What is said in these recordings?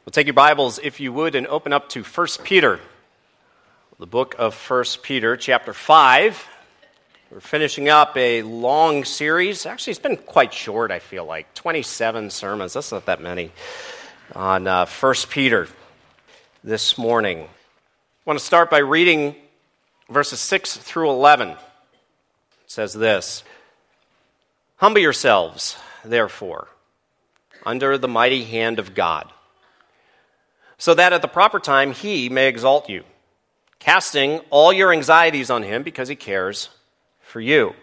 Well, take your Bibles, if you would, and open up to 1 Peter, the book of 1 Peter, chapter 5. We're finishing up a long series. Actually, it's been quite short, I feel like. 27 sermons. That's not that many on 1 Peter this morning. I want to start by reading verses 6 through 11. It says this: "Humble yourselves, therefore, under the mighty hand of God, so that at the proper time He may exalt you, casting all your anxieties on Him because He cares for you.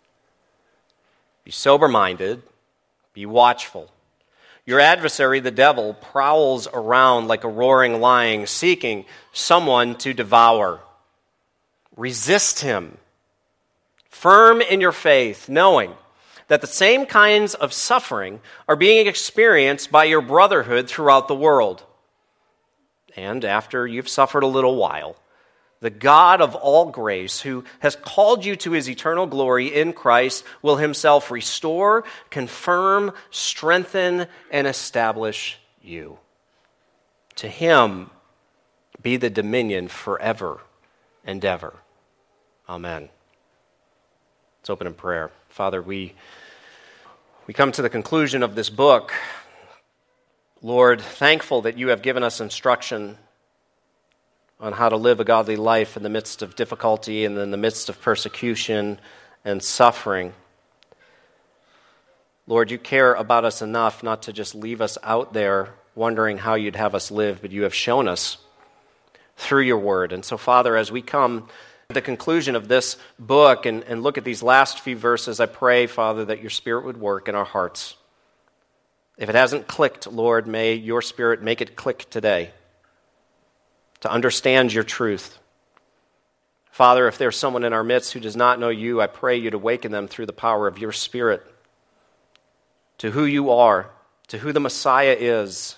Be sober-minded, be watchful. Your adversary, the devil, prowls around like a roaring lion, seeking someone to devour. Resist him, firm in your faith, knowing that the same kinds of suffering are being experienced by your brotherhood throughout the world. And after you've suffered a little while, the God of all grace, who has called you to His eternal glory in Christ, will Himself restore, confirm, strengthen, and establish you. To Him be the dominion forever and ever. Amen." Let's open in prayer. Father, we come to the conclusion of this book. Lord, thankful that You have given us instruction on how to live a godly life in the midst of difficulty and in the midst of persecution and suffering. Lord, You care about us enough not to just leave us out there wondering how You'd have us live, but You have shown us through Your word. And so, Father, as we come to the conclusion of this book and look at these last few verses, I pray, Father, that Your Spirit would work in our hearts. If it hasn't clicked, Lord, may Your Spirit make it click today to understand Your truth. Father, if there's someone in our midst who does not know You, I pray You'd awaken them through the power of Your Spirit to who You are, to who the Messiah is,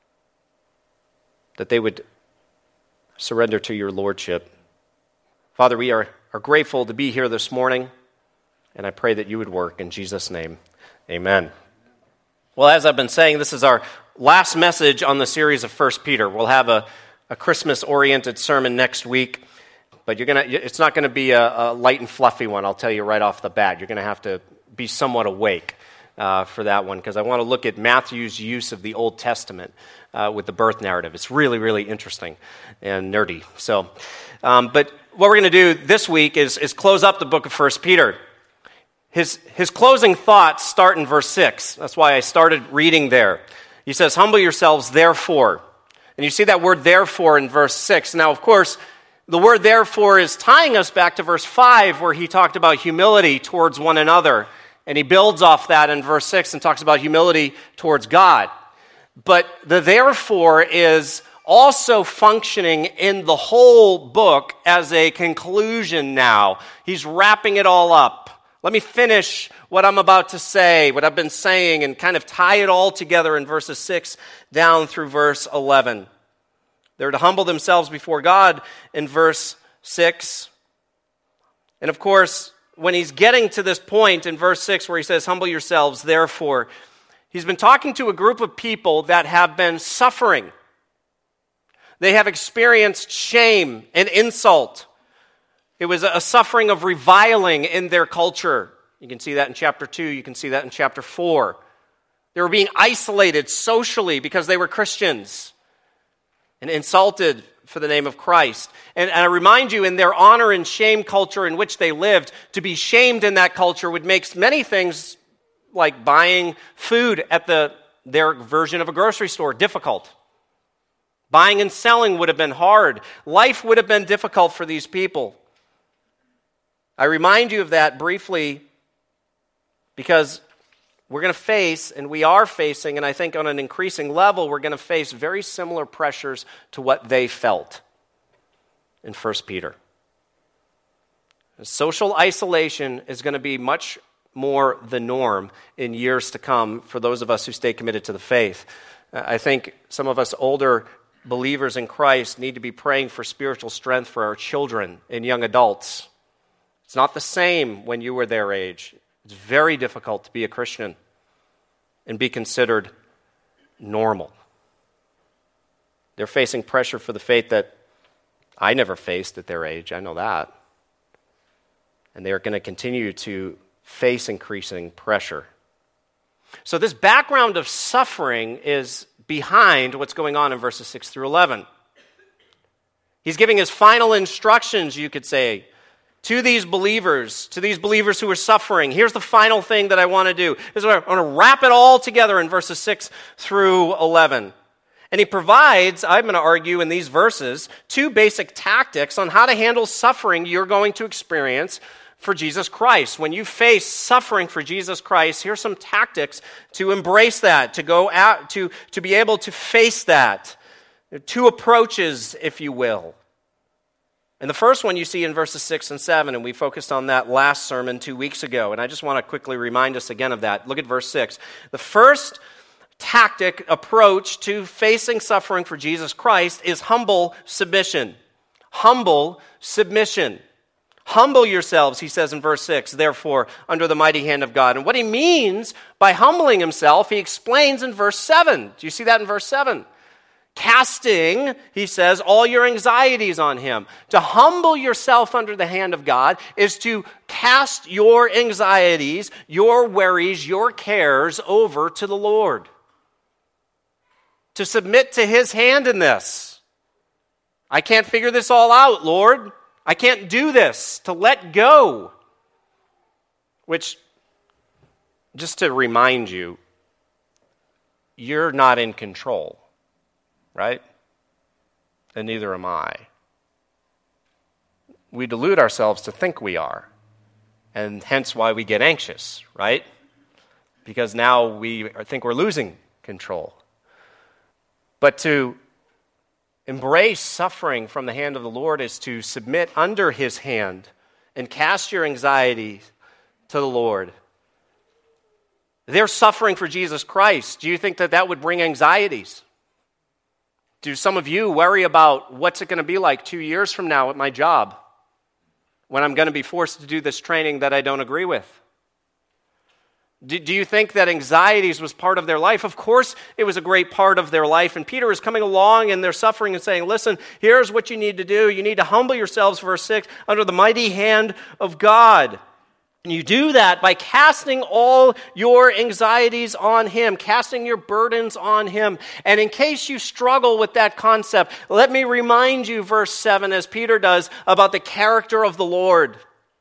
that they would surrender to Your lordship. Father, we are grateful to be here this morning, and I pray that You would work. In Jesus' name, amen. Well, as I've been saying, this is our last message on the series of 1 Peter. We'll have a Christmas-oriented sermon next week, but it's not going to be a light and fluffy one, I'll tell you right off the bat. You're going to have to be somewhat awake for that one, because I want to look at Matthew's use of the Old Testament with the birth narrative. It's really, really interesting and nerdy. So, but what we're going to do this week is close up the book of 1 Peter. His closing thoughts start in verse 6. That's why I started reading there. He says, "Humble yourselves, therefore." And you see that word "therefore" in verse 6. Now, of course, the word "therefore" is tying us back to verse 5, where he talked about humility towards one another. And he builds off that in verse 6 and talks about humility towards God. But the "therefore" is also functioning in the whole book as a conclusion now. He's wrapping it all up. Let me finish what I'm about to say, what I've been saying, and kind of tie it all together in verses 6 down through verse 11. They're to humble themselves before God in verse 6. And of course, when he's getting to this point in verse 6 where he says, "Humble yourselves, therefore," he's been talking to a group of people that have been suffering. They have experienced shame and insult. It was a suffering of reviling in their culture. You can see that in chapter 2. You can see that in chapter 4. They were being isolated socially because they were Christians and insulted for the name of Christ. And I remind you, in their honor and shame culture in which they lived, to be shamed in that culture would make many things like buying food at their version of a grocery store difficult. Buying and selling would have been hard. Life would have been difficult for these people. I remind you of that briefly because we're going to face, and we are facing, and I think on an increasing level, we're going to face very similar pressures to what they felt in 1 Peter. Social isolation is going to be much more the norm in years to come for those of us who stay committed to the faith. I think some of us older believers in Christ need to be praying for spiritual strength for our children and young adults. It's not the same when you were their age. It's very difficult to be a Christian and be considered normal. They're facing pressure for the faith that I never faced at their age. I know that. And they're going to continue to face increasing pressure. So this background of suffering is behind what's going on in verses 6 through 11. He's giving his final instructions, you could say, to these believers who are suffering. Here's the final thing that I want to do. I want to wrap it all together in verses 6 through 11. And he provides, I'm going to argue in these verses, two basic tactics on how to handle suffering you're going to experience for Jesus Christ. When you face suffering for Jesus Christ, here's some tactics to embrace that, to go out, to be able to face that. Two approaches, if you will. And the first one you see in verses 6 and 7, and we focused on that last sermon 2 weeks ago, and I just want to quickly remind us again of that. Look at verse 6. The first tactic, approach to facing suffering for Jesus Christ is humble submission. Humble submission. Humble yourselves, he says in verse 6, therefore, under the mighty hand of God. And what he means by humbling himself, he explains in verse 7. Do you see that in verse 7? Casting, he says, all your anxieties on him. To humble yourself under the hand of God is to cast your anxieties, your worries, your cares over to the Lord. To submit to his hand in this. I can't figure this all out, Lord. I can't do this. To let go. Which, just to remind you, you're not in control. Right? And neither am I. We delude ourselves to think we are. And hence why we get anxious, right? Because now we think we're losing control. But to embrace suffering from the hand of the Lord is to submit under his hand and cast your anxiety to the Lord. They're suffering for Jesus Christ. Do you think that would bring anxieties? Do some of you worry about what's it going to be like 2 years from now at my job when I'm going to be forced to do this training that I don't agree with? Do you think that anxieties was part of their life? Of course it was a great part of their life. And Peter is coming along and they're suffering and saying, listen, here's what you need to do. You need to humble yourselves, verse 6, under the mighty hand of God. And you do that by casting all your anxieties on him, casting your burdens on him. And in case you struggle with that concept, let me remind you, verse 7, as Peter does, about the character of the Lord.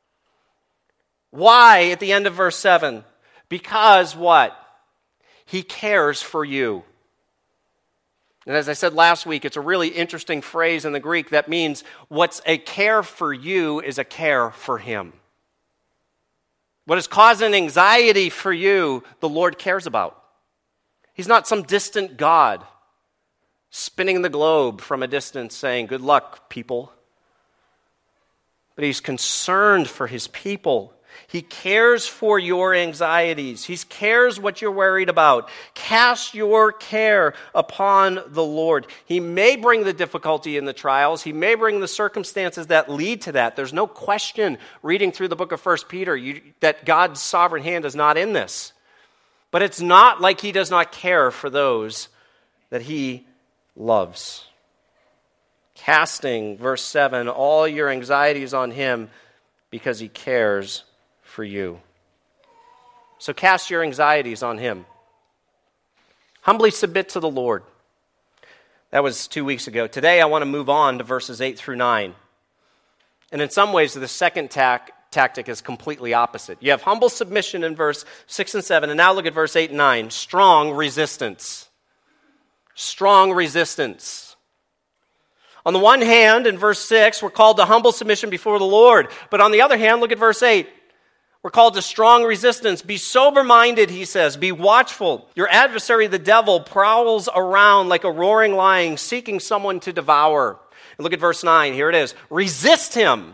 Why at the end of verse 7? Because what? He cares for you. And as I said last week, it's a really interesting phrase in the Greek that means what's a care for you is a care for him. What is causing anxiety for you, the Lord cares about. He's not some distant God spinning the globe from a distance saying, good luck, people. But he's concerned for his people. He cares for your anxieties. He cares what you're worried about. Cast your care upon the Lord. He may bring the difficulty in the trials. He may bring the circumstances that lead to that. There's no question, reading through the book of 1 Peter, that God's sovereign hand is not in this. But it's not like he does not care for those that he loves. Casting, verse 7, all your anxieties on him because he cares for you. So cast your anxieties on him. Humbly submit to the Lord. That was 2 weeks ago. Today I want to move on to verses 8 through 9. And in some ways the second tactic is completely opposite. You have humble submission in verse 6 and 7. And now look at verse 8 and 9. Strong resistance. Strong resistance. On the one hand, in verse 6, we're called to humble submission before the Lord. But on the other hand, look at verse 8. We're called to strong resistance. Be sober-minded, he says. Be watchful. Your adversary, the devil, prowls around like a roaring lion, seeking someone to devour. And look at verse 9. Here it is. Resist him.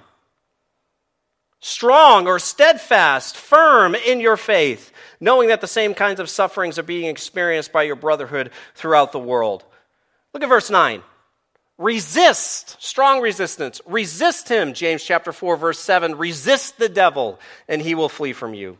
Strong or steadfast, firm in your faith, knowing that the same kinds of sufferings are being experienced by your brotherhood throughout the world. Look at verse 9. Resist, strong resistance. Resist him, James chapter 4, verse 7. Resist the devil, and he will flee from you.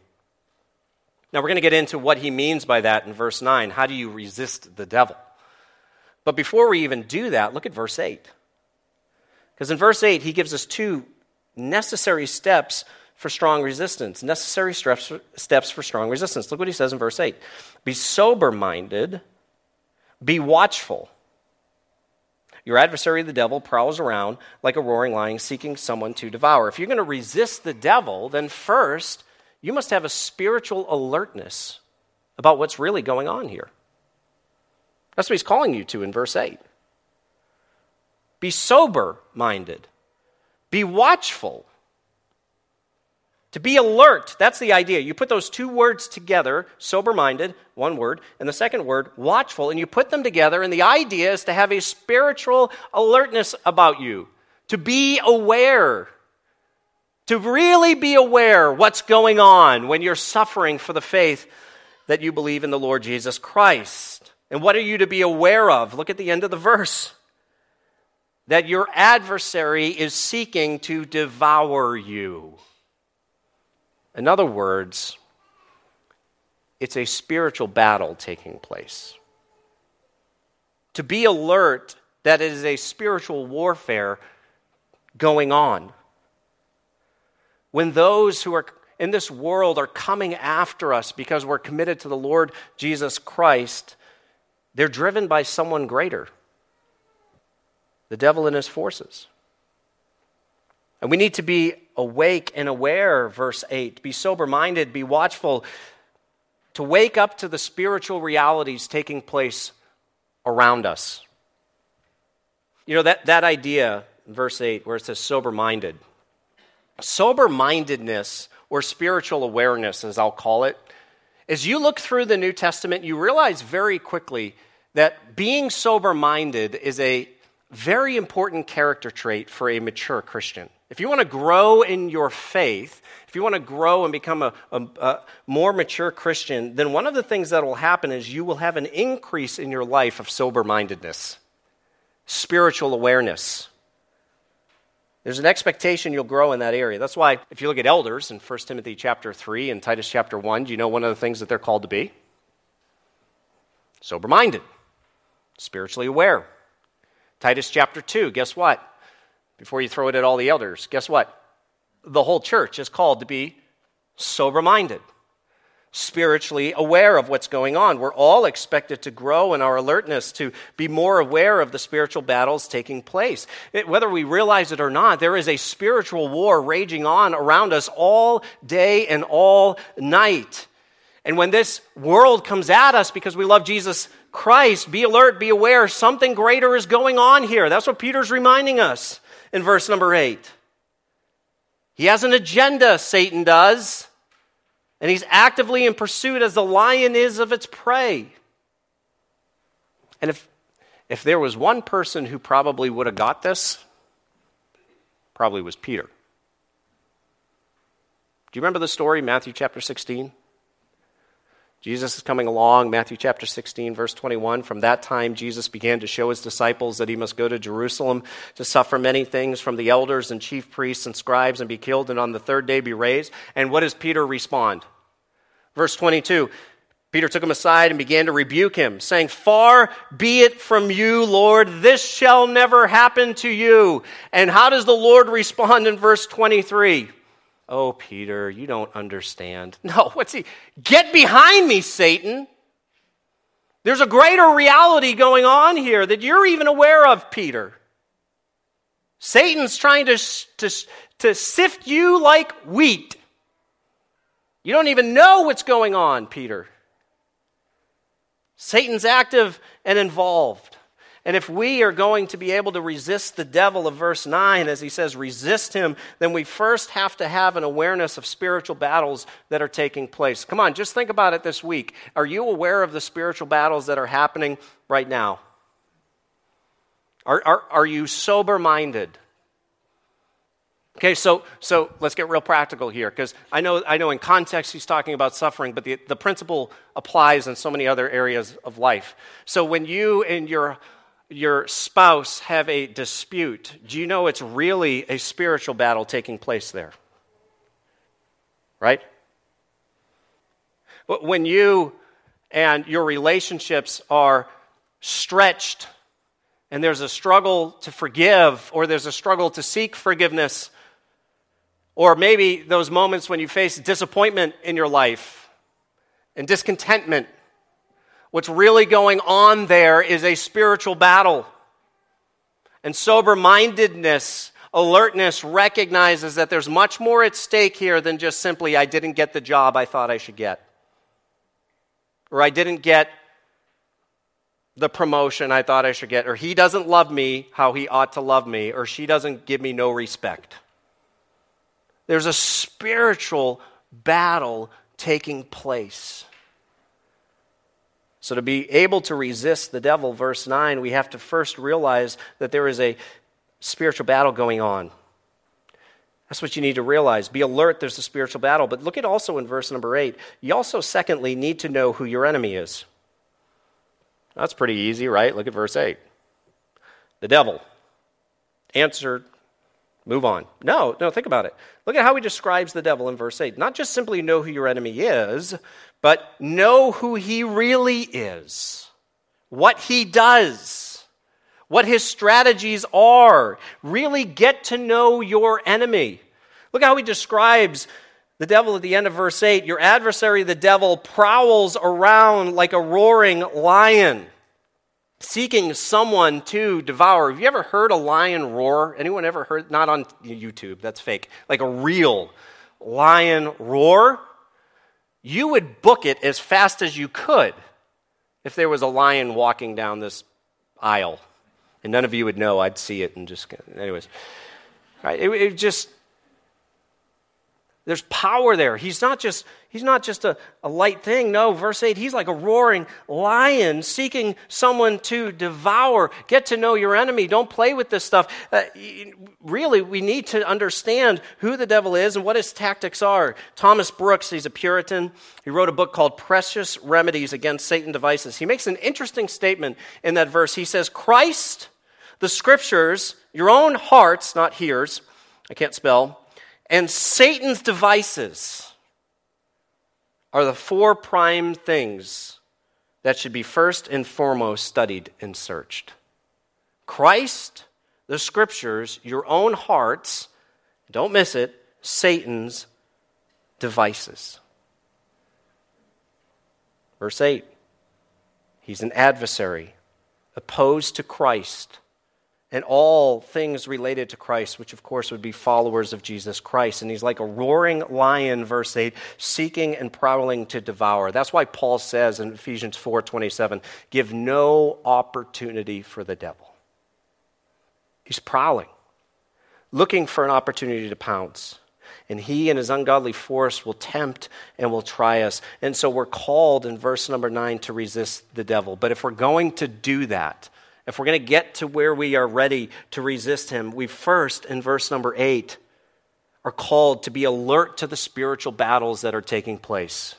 Now, we're going to get into what he means by that in verse 9. How do you resist the devil? But before we even do that, look at verse 8. Because in verse 8, he gives us two necessary steps for strong resistance. Necessary steps for strong resistance. Look what he says in verse 8. Be sober-minded, be watchful. Your adversary, the devil, prowls around like a roaring lion seeking someone to devour. If you're going to resist the devil, then first, you must have a spiritual alertness about what's really going on here. That's what he's calling you to in verse 8. Be sober-minded. Be watchful. To be alert, that's the idea. You put those two words together, sober-minded, one word, and the second word, watchful, and you put them together, and the idea is to have a spiritual alertness about you. To be aware. To really be aware what's going on when you're suffering for the faith that you believe in the Lord Jesus Christ. And what are you to be aware of? Look at the end of the verse. That your adversary is seeking to devour you. In other words, it's a spiritual battle taking place. To be alert that it is a spiritual warfare going on. When those who are in this world are coming after us because we're committed to the Lord Jesus Christ, they're driven by someone greater, the devil and his forces. And we need to be awake and aware, verse 8. Be sober-minded, be watchful, to wake up to the spiritual realities taking place around us. You know, that idea, verse 8, where it says sober-minded. Sober-mindedness, or spiritual awareness, as I'll call it, as you look through the New Testament, you realize very quickly that being sober-minded is a very important character trait for a mature Christian. If you want to grow in your faith, if you want to grow and become a more mature Christian, then one of the things that will happen is you will have an increase in your life of sober-mindedness, spiritual awareness. There's an expectation you'll grow in that area. That's why if you look at elders in 1 Timothy chapter 3 and Titus chapter 1, do you know one of the things that they're called to be? Sober-minded, spiritually aware. Titus chapter 2, guess what? Before you throw it at all the elders, guess what? The whole church is called to be sober-minded, spiritually aware of what's going on. We're all expected to grow in our alertness, to be more aware of the spiritual battles taking place. Whether we realize it or not, there is a spiritual war raging on around us all day and all night. And when this world comes at us because we love Jesus Christ, be alert, be aware, something greater is going on here. That's what Peter's reminding us in verse number 8. He has an agenda, Satan does, and he's actively in pursuit as the lion is of its prey. And if there was one person who probably would have got this, probably was Peter. Do you remember the story, Matthew chapter 16? Jesus is coming along, Matthew chapter 16, verse 21. From that time, Jesus began to show his disciples that he must go to Jerusalem to suffer many things from the elders and chief priests and scribes and be killed and on the third day be raised. And what does Peter respond? Verse 22, Peter took him aside and began to rebuke him, saying, "Far be it from you, Lord, this shall never happen to you." And how does the Lord respond in verse 23? "Oh, Peter, you don't understand." No, what's he? "Get behind me, Satan." There's a greater reality going on here that you're even aware of, Peter. Satan's trying to sift you like wheat. You don't even know what's going on, Peter. Satan's active and involved. And if we are going to be able to resist the devil of verse 9, as he says, resist him, then we first have to have an awareness of spiritual battles that are taking place. Come on, just think about it this week. Are you aware of the spiritual battles that are happening right now? Are you sober-minded? Okay, so let's get real practical here, because I know in context he's talking about suffering, but the principle applies in so many other areas of life. So when you and your spouse have a dispute, do you know it's really a spiritual battle taking place there? Right? But when you and your relationships are stretched and there's a struggle to forgive, or there's a struggle to seek forgiveness, or maybe those moments when you face disappointment in your life and discontentment, what's really going on there is a spiritual battle. And sober-mindedness, alertness, recognizes that there's much more at stake here than just simply, I didn't get the job I thought I should get. Or I didn't get the promotion I thought I should get. Or he doesn't love me how he ought to love me. Or she doesn't give me no respect. There's a spiritual battle taking place. So to be able to resist the devil, verse 9, we have to first realize that there is a spiritual battle going on. That's what you need to realize. Be alert, there's a spiritual battle. But look at also in verse number 8. You also, secondly, need to know who your enemy is. That's pretty easy, right? Look at verse 8. The devil. Answer, move on. No, think about it. Look at how he describes the devil in verse 8. Not just simply know who your enemy is, but know who he really is. What he does. What his strategies are. Really get to know your enemy. Look how he describes the devil at the end of verse 8. Your adversary, the devil, prowls around like a roaring lion, seeking someone to devour. Have you ever heard a lion roar? Anyone ever heard? Not on YouTube, that's fake. Like a real lion roar? You would book it as fast as you could if there was a lion walking down this aisle. And none of you would know. I'd see it and just, anyways. Right? It just, there's power there. He's not just a light thing. No, verse 8, he's like a roaring lion seeking someone to devour. Get to know your enemy. Don't play with this stuff. Really, we need to understand who the devil is and what his tactics are. Thomas Brooks, he's a Puritan. He wrote a book called Precious Remedies Against Satan Devices. He makes an interesting statement in that verse. He says, Christ, the scriptures, your own hearts, not hears, I can't spell, and Satan's devices are the four prime things that should be first and foremost studied and searched. Christ, the scriptures, your own hearts, don't miss it, Satan's devices. Verse 8, he's an adversary, opposed to Christ, and all things related to Christ, which of course would be followers of Jesus Christ. And he's like a roaring lion, verse 8, seeking and prowling to devour. That's why Paul says in Ephesians 4:27, give no opportunity for the devil. He's prowling, looking for an opportunity to pounce. And he and his ungodly force will tempt and will try us. And so we're called in verse number 9 to resist the devil. But if we're going to do that, if we're going to get to where we are ready to resist him, we first, in verse number 8, are called to be alert to the spiritual battles that are taking place.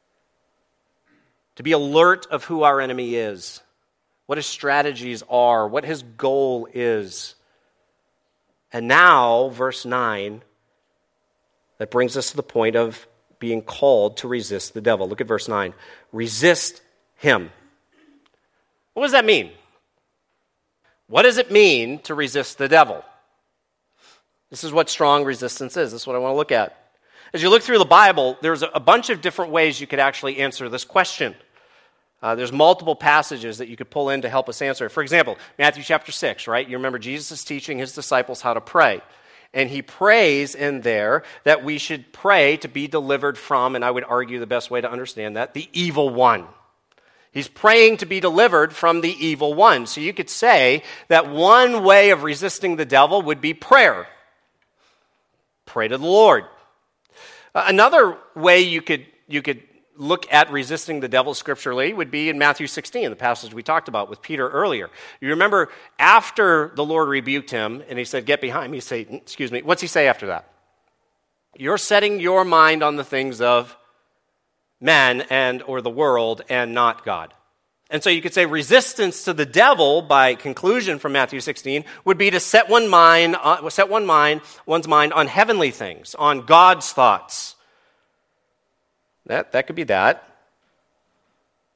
To be alert of who our enemy is, what his strategies are, what his goal is. And now, verse 9, that brings us to the point of being called to resist the devil. Look at verse 9. Resist him. What does that mean? What does it mean to resist the devil? This is what strong resistance is. This is what I want to look at. As you look through the Bible, there's a bunch of different ways you could actually answer this question. There's multiple passages that you could pull in to help us answer. For example, Matthew chapter 6, right? You remember Jesus is teaching his disciples how to pray. And he prays in there that we should pray to be delivered from, and I would argue the best way to understand that, the evil one. He's praying to be delivered from the evil one. So you could say that one way of resisting the devil would be prayer. Pray to the Lord. Another way you could look at resisting the devil scripturally would be in Matthew 16, the passage we talked about with Peter earlier. You remember after the Lord rebuked him and he said, get behind me, Satan. Excuse me. What's he say after that? You're setting your mind on the things of men and or the world and not God. And so you could say resistance to the devil, by conclusion from Matthew 16, would be to set one's mind on heavenly things, on God's thoughts. That could be that.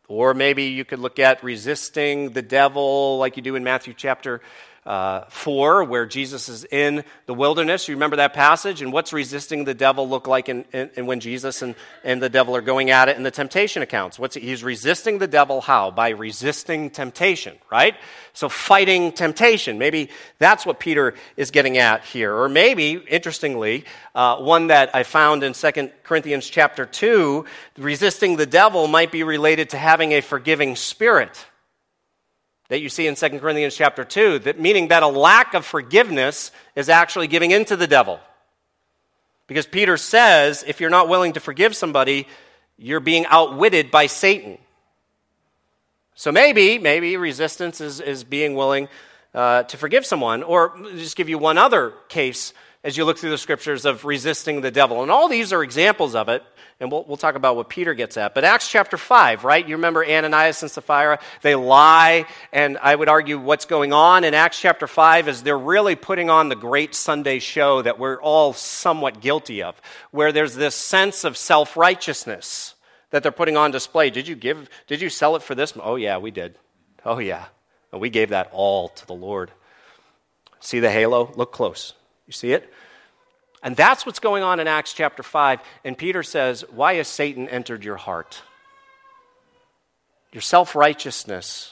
Or maybe you could look at resisting the devil like you do in Matthew chapter 4, where Jesus is in the wilderness. You remember that passage? And what's resisting the devil look like in when Jesus and the devil are going at it in the temptation accounts? He's resisting the devil how? By resisting temptation, right? So fighting temptation. Maybe that's what Peter is getting at here. Or maybe, interestingly, one that I found in 2 Corinthians chapter 2, resisting the devil might be related to having a forgiving spirit that you see in 2 Corinthians chapter 2, meaning that a lack of forgiveness is actually giving in to the devil. Because Peter says, if you're not willing to forgive somebody, you're being outwitted by Satan. So maybe resistance is being willing to forgive someone. Or just give you one other case as you look through the scriptures of resisting the devil. And all these are examples of it. And we'll talk about what Peter gets at. But Acts chapter 5, right? You remember Ananias and Sapphira? They lie, and I would argue what's going on in Acts chapter 5 is they're really putting on the great Sunday show that we're all somewhat guilty of, where there's this sense of self-righteousness that they're putting on display. Did you sell it for this? Oh yeah, we did. Oh yeah. And we gave that all to the Lord. See the halo? Look close. You see it? And that's what's going on in Acts chapter 5. And Peter says, why has Satan entered your heart? Your self-righteousness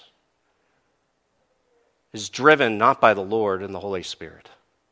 is driven not by the Lord and the Holy Spirit.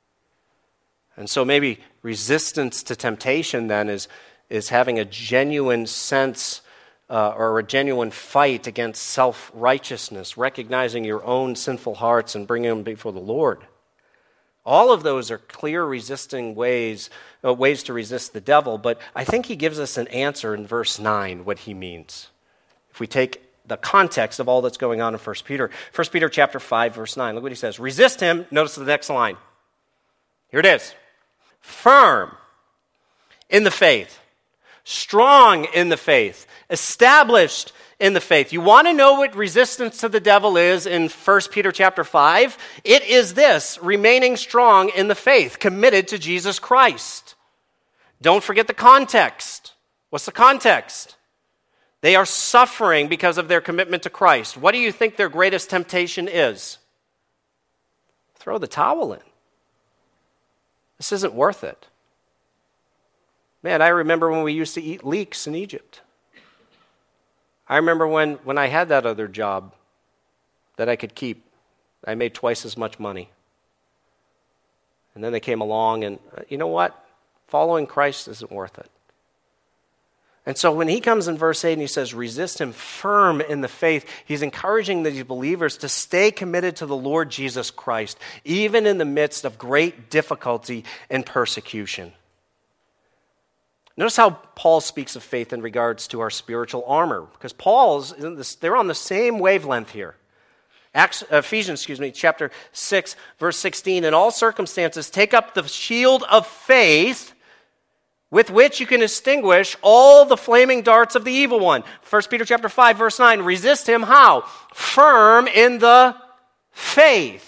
And so maybe resistance to temptation then is having a genuine sense or a genuine fight against self-righteousness, recognizing your own sinful hearts and bringing them before the Lord. All of those are clear resisting ways to resist the devil, but I think he gives us an answer in verse 9, what he means. If we take the context of all that's going on in 1 Peter. 1 Peter chapter 5, verse 9, look what he says. Resist him, notice the next line. Here it is. Firm in the faith, strong in the faith, established in the faith. You want to know what resistance to the devil is in 1 Peter chapter 5? It is this, remaining strong in the faith, committed to Jesus Christ. Don't forget the context. What's the context? They are suffering because of their commitment to Christ. What do you think their greatest temptation is? Throw the towel in. This isn't worth it. Man, I remember when we used to eat leeks in Egypt. I remember when I had that other job that I could keep. I made twice as much money. And then they came along and, you know what? Following Christ isn't worth it. And so when he comes in verse 8 and he says, resist him firm in the faith, he's encouraging these believers to stay committed to the Lord Jesus Christ, even in the midst of great difficulty and persecution. Notice how Paul speaks of faith in regards to our spiritual armor, because they're on the same wavelength here. Ephesians, chapter 6, verse 16, in all circumstances, take up the shield of faith with which you can extinguish all the flaming darts of the evil one. 1 Peter chapter 5, verse 9, resist him how? Firm in the faith.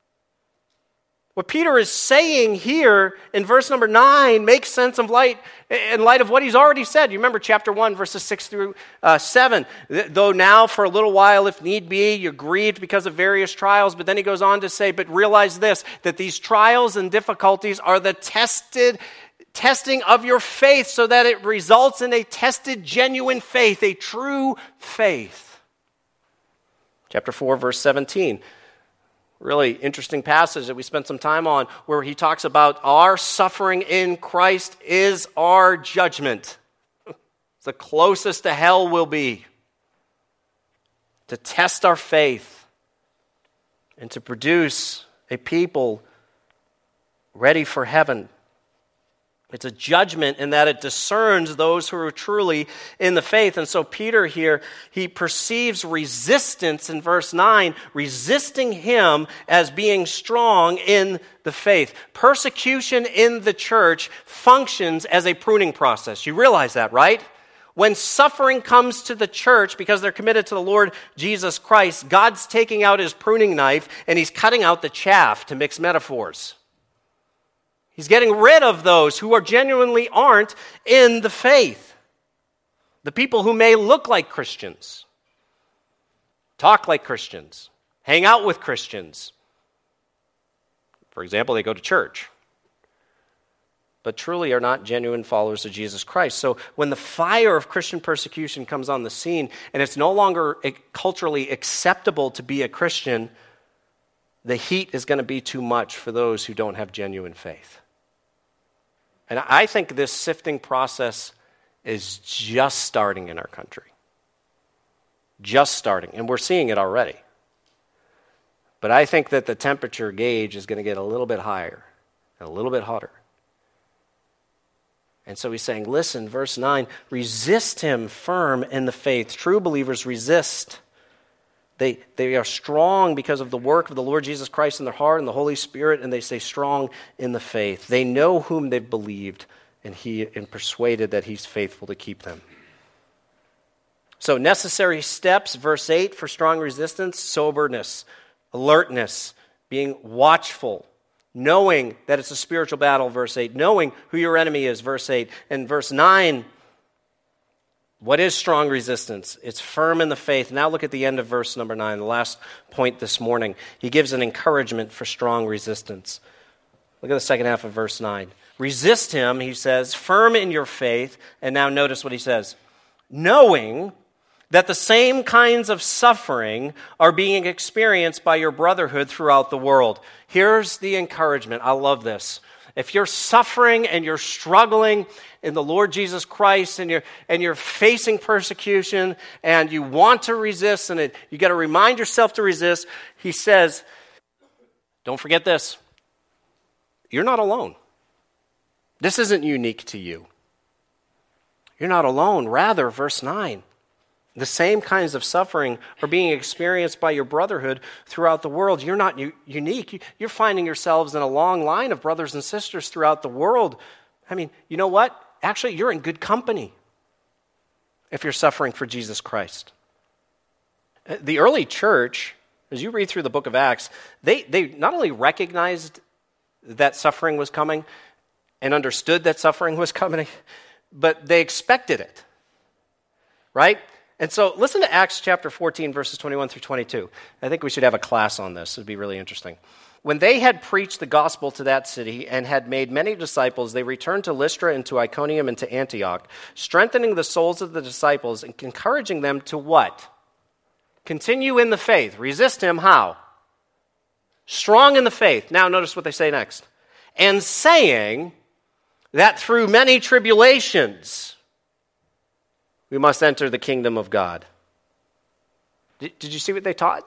What Peter is saying here in verse number 9 makes sense in light of what he's already said. You remember chapter 1, verses 6 through 7. Though now for a little while, if need be, you're grieved because of various trials. But then he goes on to say, but realize this, that these trials and difficulties are the testing of your faith so that it results in a tested, genuine faith, a true faith. Chapter 4, verse 17. Really interesting passage that we spent some time on where he talks about our suffering in Christ is our judgment. It's the closest to hell will be. To test our faith and to produce a people ready for heaven. It's a judgment in that it discerns those who are truly in the faith. And so Peter here, he perceives resistance in verse 9, resisting him as being strong in the faith. Persecution in the church functions as a pruning process. You realize that, right? When suffering comes to the church because they're committed to the Lord Jesus Christ, God's taking out his pruning knife and he's cutting out the chaff, to mix metaphors. He's getting rid of those who genuinely aren't in the faith. The people who may look like Christians. talk like Christians, hang out with Christians. For example, they go to church, but truly are not genuine followers of Jesus Christ. So when the fire of Christian persecution comes on the scene and it's no longer culturally acceptable to be a Christian, the heat is going to be too much for those who don't have genuine faith. And I think this sifting process is just starting in our country. Just starting. And we're seeing it already. But I think that the temperature gauge is going to get a little bit higher and a little bit hotter. And so he's saying, listen, verse 9, resist him firm in the faith. True believers resist. They are strong because of the work of the Lord Jesus Christ in their heart and the Holy Spirit, and they stay strong in the faith. They know whom they've believed, and persuaded that he's faithful to keep them. So necessary steps, verse 8, for strong resistance: soberness, alertness, being watchful, knowing that it's a spiritual battle, verse 8, knowing who your enemy is, verse 8. And verse 9, what is strong resistance? It's firm in the faith. Now look at the end of verse number 9, the last point this morning. He gives an encouragement for strong resistance. Look at the second half of verse 9. Resist him, he says, firm in your faith. And now notice what he says. Knowing that the same kinds of suffering are being experienced by your brotherhood throughout the world. Here's the encouragement. I love this. If you're suffering and you're struggling in the Lord Jesus Christ and you're facing persecution and you want to resist and you got to remind yourself to resist, he says, don't forget this. You're not alone. This isn't unique to you. You're not alone. Rather, verse 9, the same kinds of suffering are being experienced by your brotherhood throughout the world. You're not unique. You're finding yourselves in a long line of brothers and sisters throughout the world. I mean, you know what? Actually, you're in good company if you're suffering for Jesus Christ. The early church, as you read through the book of Acts, they not only recognized that suffering was coming and understood that suffering was coming, but they expected it, right? And so listen to Acts chapter 14, verses 21 through 22. I think we should have a class on this. It would be really interesting. When they had preached the gospel to that city and had made many disciples, they returned to Lystra and to Iconium and to Antioch, strengthening the souls of the disciples and encouraging them to what? Continue in the faith. Resist him, how? Strong in the faith. Now notice what they say next. And saying that through many tribulations we must enter the kingdom of God. Did you see what they taught?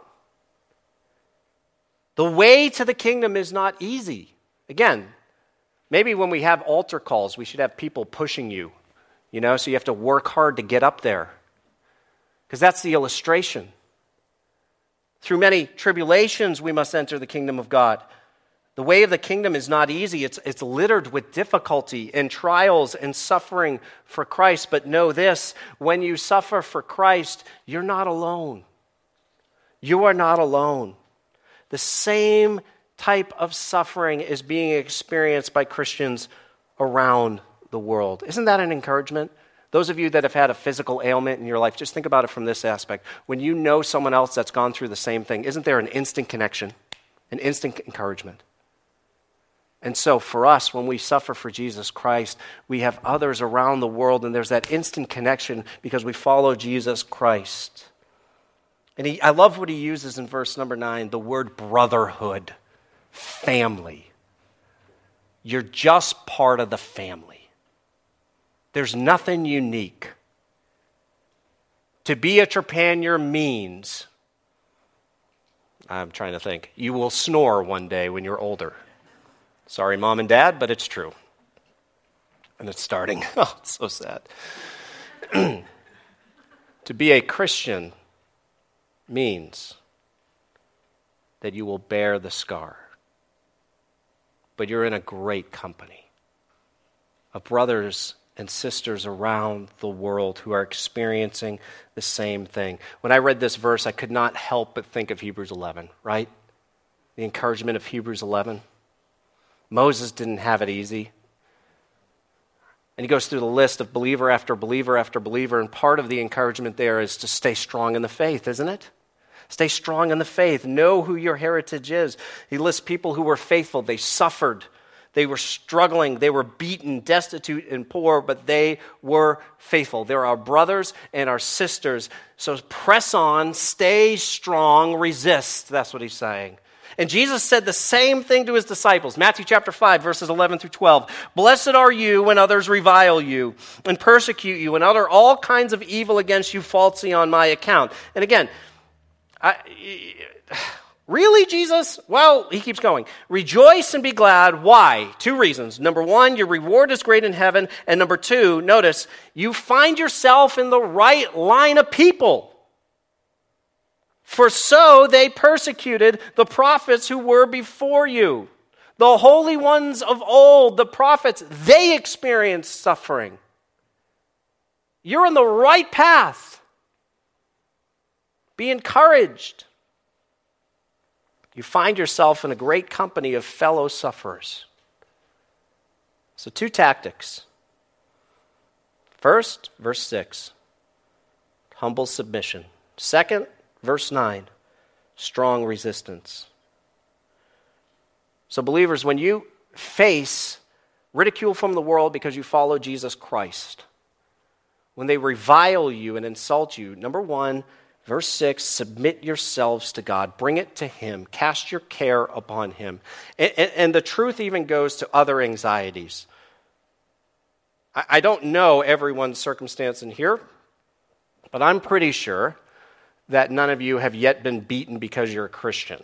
The way to the kingdom is not easy. Again, maybe when we have altar calls, we should have people pushing you, so you have to work hard to get up there. Because that's the illustration. Through many tribulations we must enter the kingdom of God. The way of the kingdom is not easy. It's littered with difficulty and trials and suffering for Christ. But know this, when you suffer for Christ, you're not alone. You are not alone. The same type of suffering is being experienced by Christians around the world. Isn't that an encouragement? Those of you that have had a physical ailment in your life, just think about it from this aspect. When you know someone else that's gone through the same thing, isn't there an instant connection, an instant encouragement? And so for us, when we suffer for Jesus Christ, we have others around the world, and there's that instant connection because we follow Jesus Christ. And I love what he uses in verse number 9, the word brotherhood, family. You're just part of the family. There's nothing unique. To be a Trepanier means, I'm trying to think, you will snore one day when you're older. Sorry, Mom and Dad, but it's true. And it's starting. Oh, it's so sad. To be a Christian means that you will bear the scar. But you're in a great company of brothers and sisters around the world who are experiencing the same thing. When I read this verse, I could not help but think of Hebrews 11, right? The encouragement of Hebrews 11. Moses didn't have it easy. And he goes through the list of believer after believer after believer, and part of the encouragement there is to stay strong in the faith, isn't it? Stay strong in the faith. Know who your heritage is. He lists people who were faithful. They suffered. They were struggling. They were beaten, destitute, and poor, but they were faithful. They're our brothers and our sisters. So press on, stay strong, resist. That's what he's saying. And Jesus said the same thing to his disciples. Matthew chapter 5, verses 11 through 12. Blessed are you when others revile you and persecute you and utter all kinds of evil against you falsely on my account. And again, really, Jesus? Well, he keeps going. Rejoice and be glad. Why? 2 reasons. Number 1, your reward is great in heaven. And number 2, notice, you find yourself in the right line of people. For so they persecuted the prophets who were before you. The holy ones of old, the prophets, they experienced suffering. You're on the right path. Be encouraged. You find yourself in a great company of fellow sufferers. So 2 tactics. First, verse 6, humble submission. Second, verse 9, strong resistance. So believers, when you face ridicule from the world because you follow Jesus Christ, when they revile you and insult you, number 1, verse 6, submit yourselves to God. Bring it to Him. Cast your care upon Him. And the truth even goes to other anxieties. I don't know everyone's circumstance in here, but I'm pretty sure that none of you have yet been beaten because you're a Christian.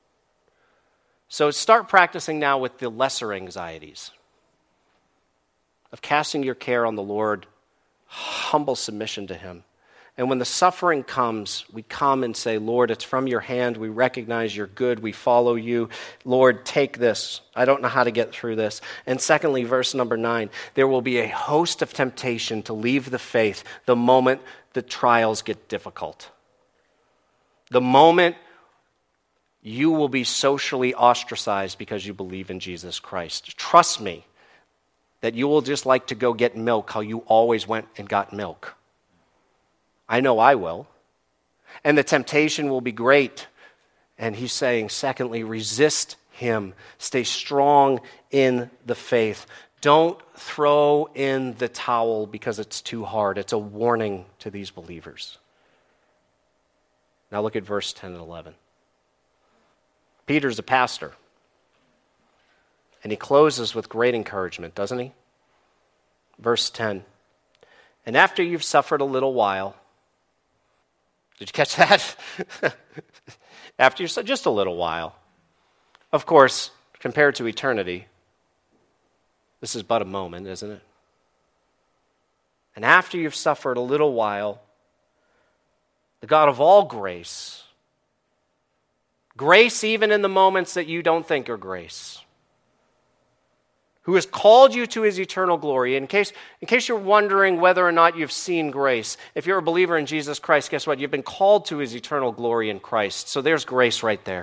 So start practicing now with the lesser anxieties of casting your care on the Lord, humble submission to Him. And when the suffering comes, we come and say, Lord, it's from your hand. We recognize you're good. We follow you. Lord, take this. I don't know how to get through this. And secondly, verse number 9, there will be a host of temptation to leave the faith the moment the trials get difficult. The moment you will be socially ostracized because you believe in Jesus Christ. Trust me that you will just like to go get milk how you always went and got milk. I know I will. And the temptation will be great. And he's saying, secondly, resist him. Stay strong in the faith. Don't throw in the towel because it's too hard. It's a warning to these believers. Now look at verse 10 and 11. Peter's a pastor. And he closes with great encouragement, doesn't he? Verse 10. And after you've suffered a little while, did you catch that? After you've just a little while. Of course, compared to eternity, this is but a moment, isn't it? And after you've suffered a little while, the God of all grace, grace even in the moments that you don't think are grace, who has called you to his eternal glory. In case you're wondering whether or not you've seen grace, if you're a believer in Jesus Christ, guess what? You've been called to his eternal glory in Christ. So there's grace right there.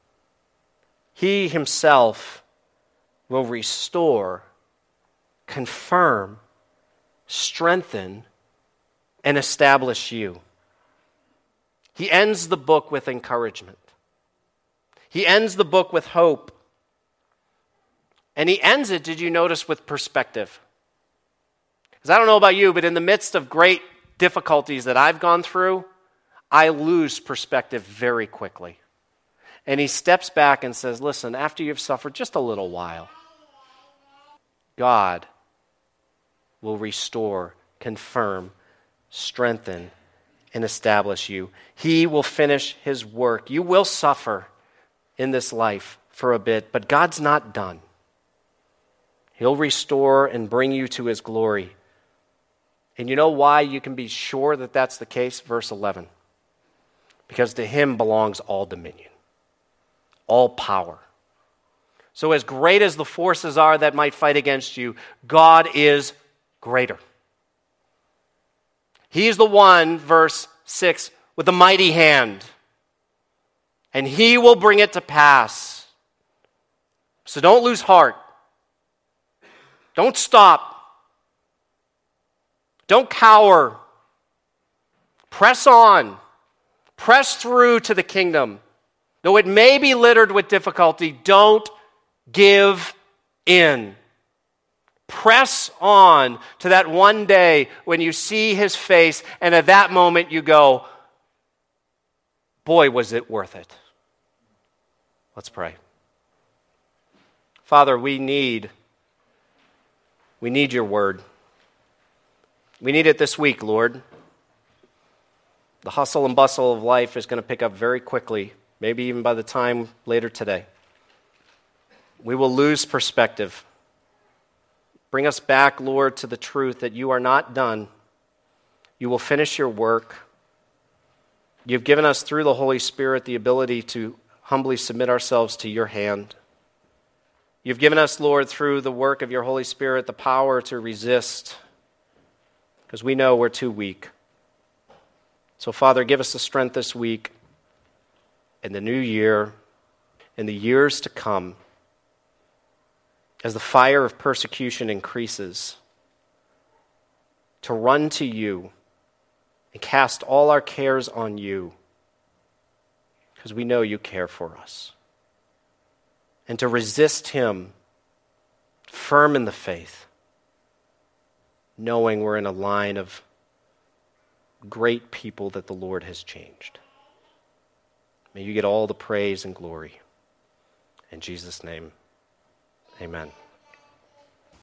He himself will restore, confirm, strengthen, and establish you. He ends the book with encouragement. He ends the book with hope. And he ends it, did you notice, with perspective? Because I don't know about you, but in the midst of great difficulties that I've gone through, I lose perspective very quickly. And he steps back and says, listen, after you've suffered just a little while, God will restore, confirm, strengthen, and establish you. He will finish his work. You will suffer in this life for a bit, but God's not done. He'll restore and bring you to his glory. And you know why you can be sure that that's the case? Verse 11. Because to him belongs all dominion, all power. So as great as the forces are that might fight against you, God is greater. He is the one, verse 6, with a mighty hand. And he will bring it to pass. So don't lose heart. Don't stop. Don't cower. Press on. Press through to the kingdom. Though it may be littered with difficulty, don't give in. Press on to that one day when you see his face, and at that moment you go, boy, was it worth it. Let's pray. Father, we need your word. We need it this week, Lord. The hustle and bustle of life is going to pick up very quickly, maybe even by the time later today. We will lose perspective. Bring us back, Lord, to the truth that you are not done. You will finish your work. You've given us, through the Holy Spirit, the ability to humbly submit ourselves to your hand. You've given us, Lord, through the work of your Holy Spirit, the power to resist, because we know we're too weak. So, Father, give us the strength this week, in the new year, in the years to come, as the fire of persecution increases, to run to you and cast all our cares on you, because we know you care for us. And to resist him, firm in the faith, knowing we're in a line of great people that the Lord has changed. May you get all the praise and glory. In Jesus' name, amen.